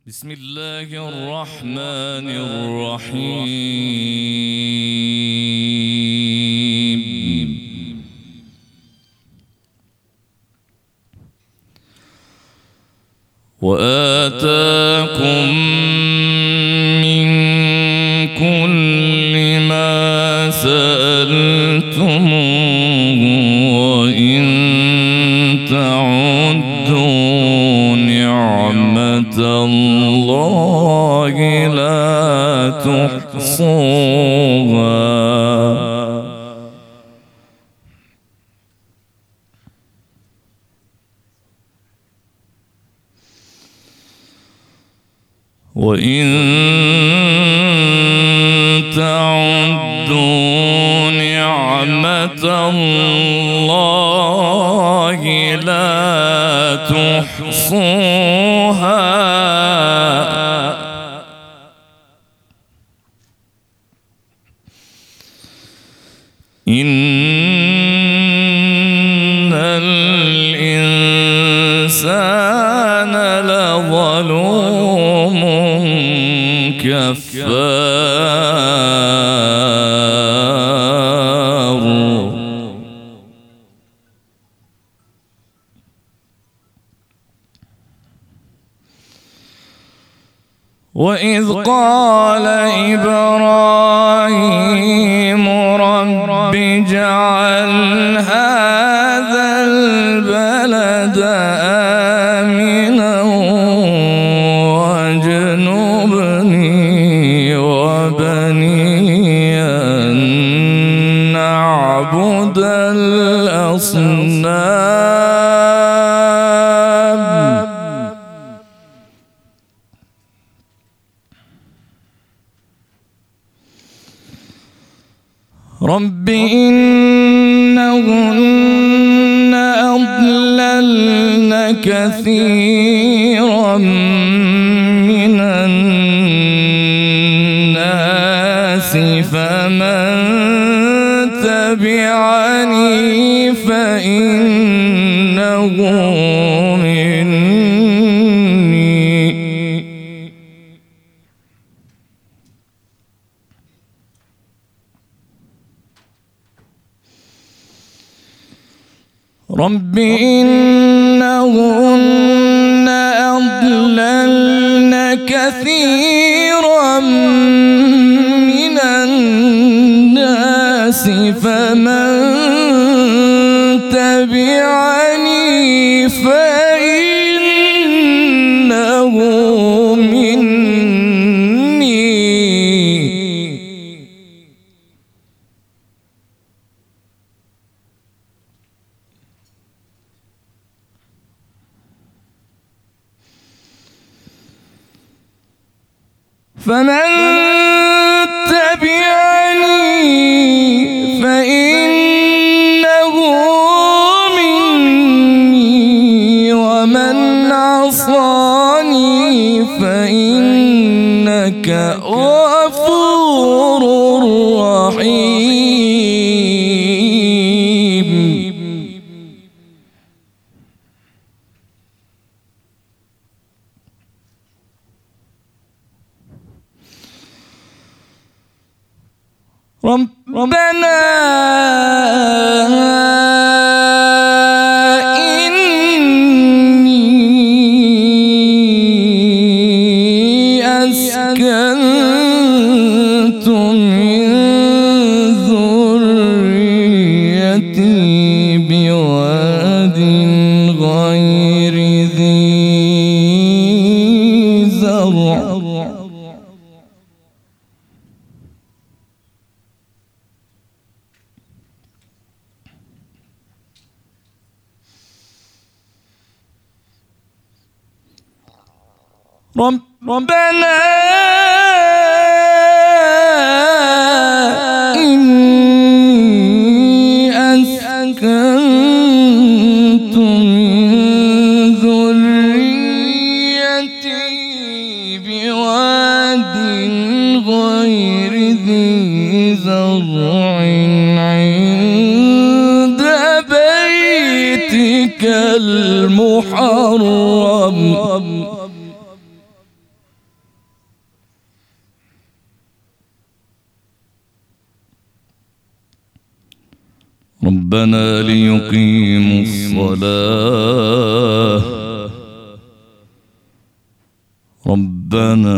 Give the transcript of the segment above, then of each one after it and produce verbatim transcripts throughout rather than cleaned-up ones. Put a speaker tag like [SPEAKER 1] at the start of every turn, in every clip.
[SPEAKER 1] بسم الله الرحمن الرحيم. وآتاكم من كل ما سألتموه وإن تعدوا نعمة الله لا تحصوها وإن تعدوا نعمة الله لا تحصوها إن الإنسان لظلوم كفار. وإذ قال إبراهيم رب اجعل هذا البلد آمنا واجنبني وبني أن نعبد الأصنام. رب إنهن أضللن كثيرا من الناس فمن تبعني فإنه رب إنهن أضللن كثيرا من الناس فمن تبعني فإنه فمن تبعني فإنه مني ومن عصاني فإنك غفور رحيم. ربنا إني أسكنت من ذريتي بواد غير ذي زرع ربنا إني أسكنت من ذريتي بواد غير ذي زرع عند بيتك المحرم ربنا ليقيموا الصلاة ربنا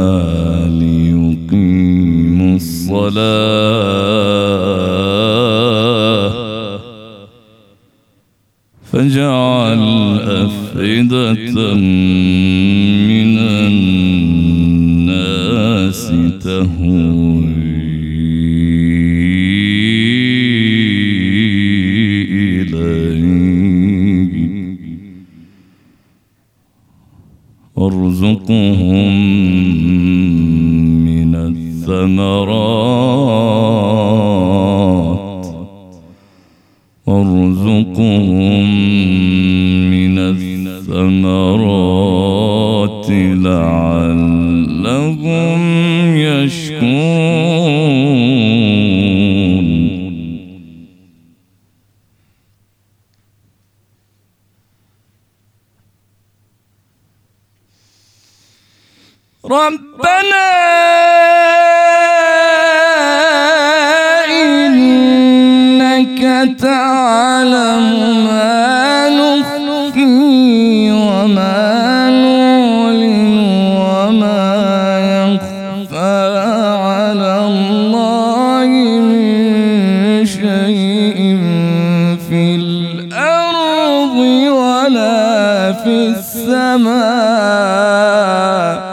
[SPEAKER 1] ليقيموا الصلاة فاجعل أفئدة من الناس تهوي وارزقهم من الثمرات وارزقهم من الثمرات لعلهم يشكرون. ربنا إنك تعلم ما نخفي وما نعلن وما يخفى على الله من شيء في الأرض ولا في السماء.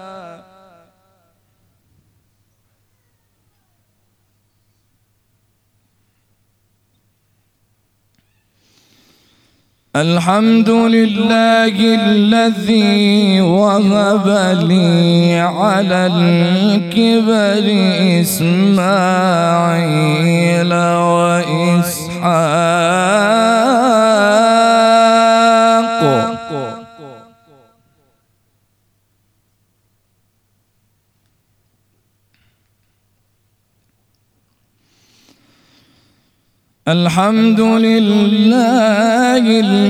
[SPEAKER 1] الحمد لله الذي وهب لي على الكبر إسماعيل وإسحاق الحمد لله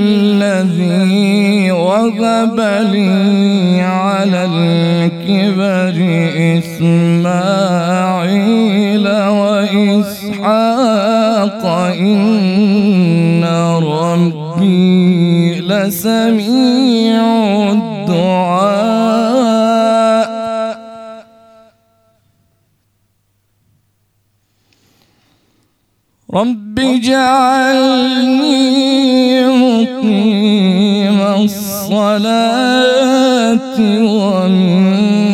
[SPEAKER 1] الذي وهب لي على الكبر إسماعيل وإسحاق إن ربي لسميع الدعاء. رب اجعلني مقيم الصلاة ومن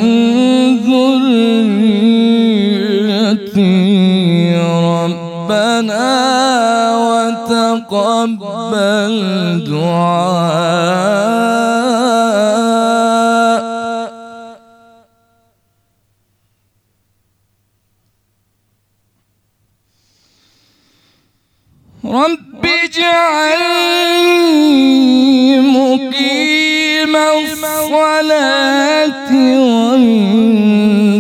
[SPEAKER 1] ذريتي ربنا وتقبل دعاء. رب اجعلني مقيم الصلاة ومن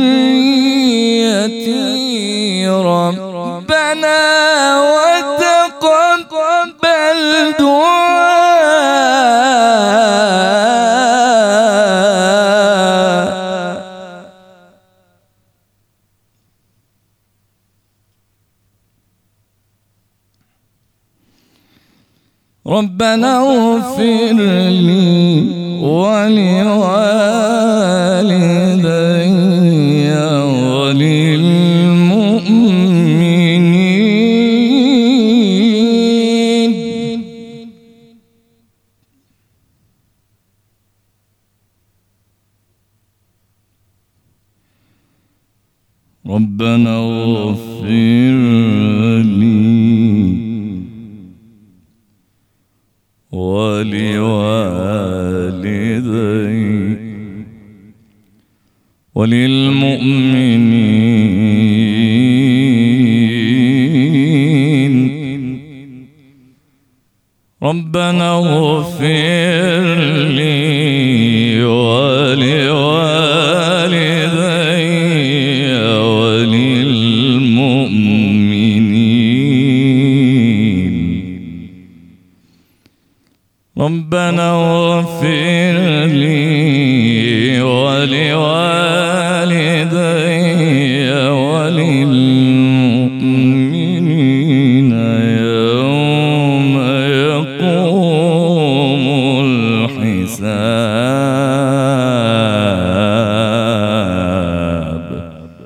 [SPEAKER 1] ذريتي ربنا وتقبل دعاء. ربنا اغفر لي ولوالدي وللمؤمنين. ربنا اغفر لي ولوالدي وللمؤمنين. ربنا اغفر لي ولوالدي وللمؤمنين. ربنا اغفر لي ولوالدي وللمؤمنين الحساب.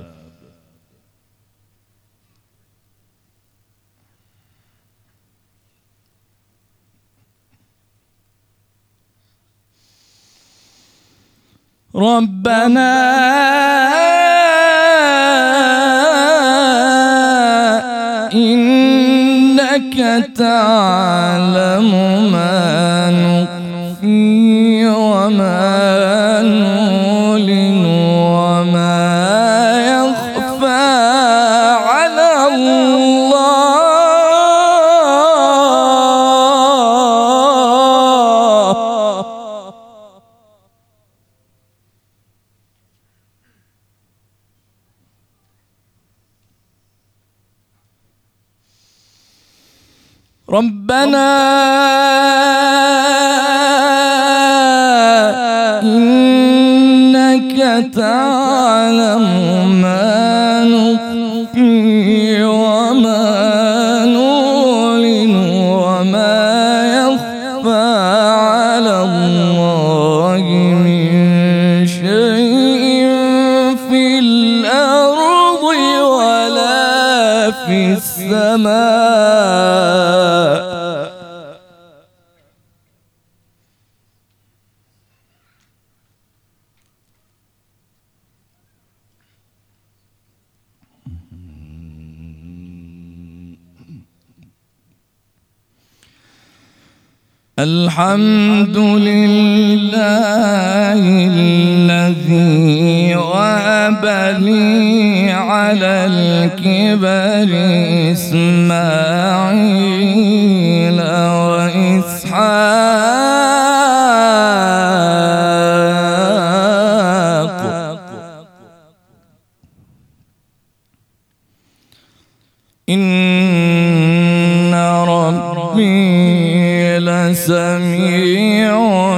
[SPEAKER 1] ربنا إنك تعلم ما نخفي وما نعلن وما يخفى على الله. ربنا إنك تعلم ما نخفي وما نعلن وما يخفى على الله من شيء في الأرض ولا في السماء. الحمد لله الذي وهب لي على الكبر إسماعيل وإسحاق إن ربي لسميع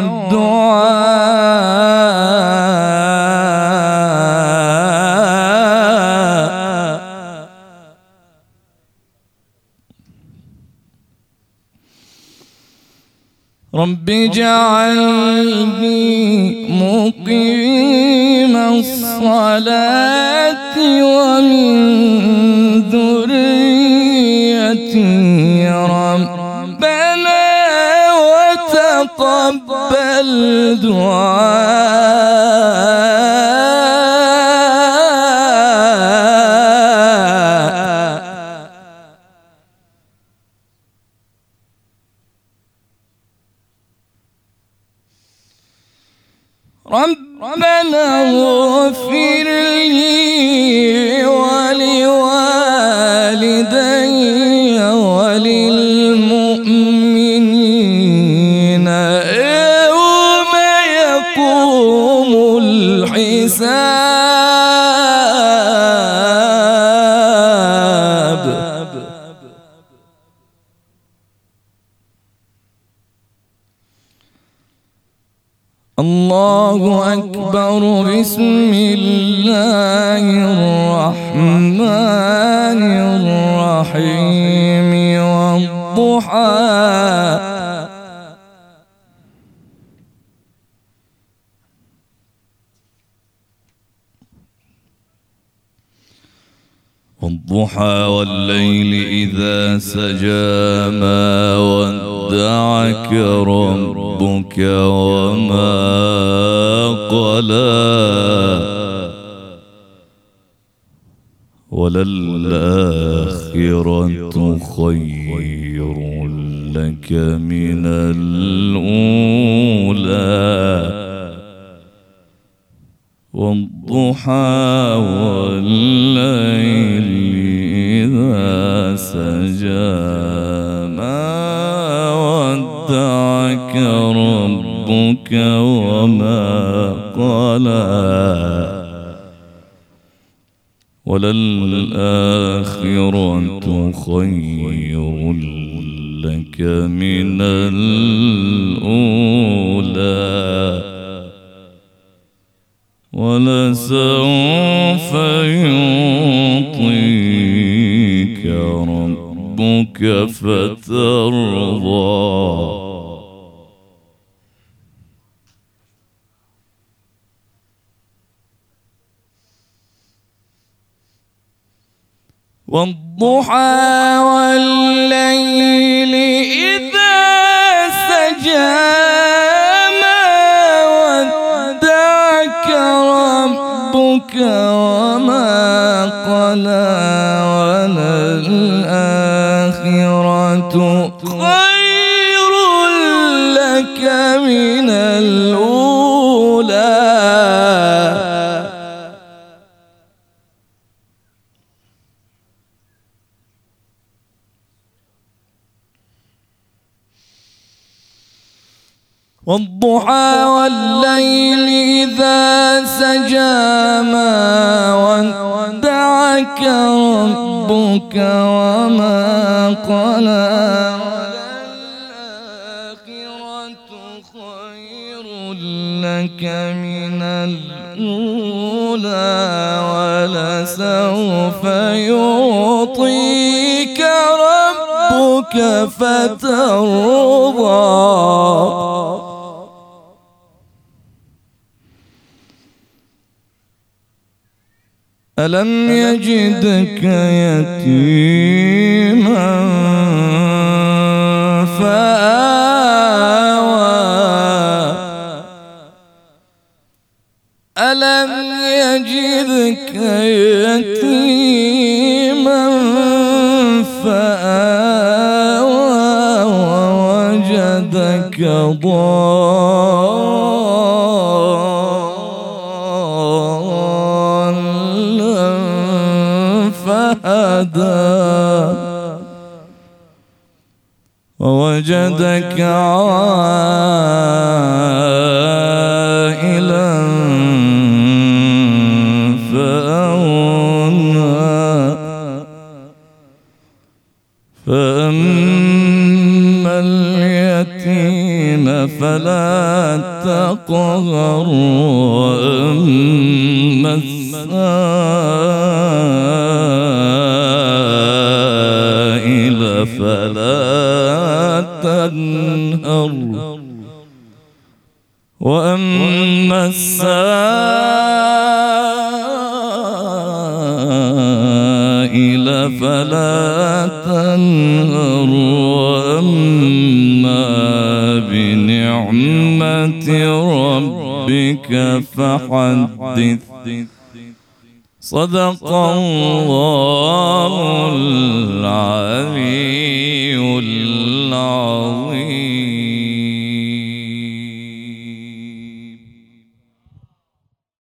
[SPEAKER 1] الدعاء. رب اجعلني مقيم الصلاة ومن ذريتي ربنا وتقبل دعاء. ربنا اغفر لي ولوالدي وللمؤمنين يوم يقوم الحساب. الله أكبر. بسم الله الرحمن الرحيم. والضحى والضحى والليل إذا سجى ما ودعك ربك وما قلى وللآخرة خير لك من الأولى. والضحى والليل إذا سجى ما ودعك ربك وما قلى وللآخرة خير لك من الأولى. ولسوف يعطيك ربك فترضى. والضحى والليل إذا سجى ما ودعك ربك وما قلى وللآخرة خير لك من الأولى. والضحى والليل إذا سجى ما ودعك ربك وما قلى وللآخرة خير لك من الأولى ولسوف يعطيك ربك فترضى. ألم يجدك يتيما فآوى ألم يجدك يتيما فآوى ووجدك ضالا فهدى ووجدك عائلا فأغنى فأما اليتيم فلا تقهر وأما السائل فلا تنهر وأما السائل فلا تنهر وأما بنعمة ربك فحدث. صدق الله العظيم.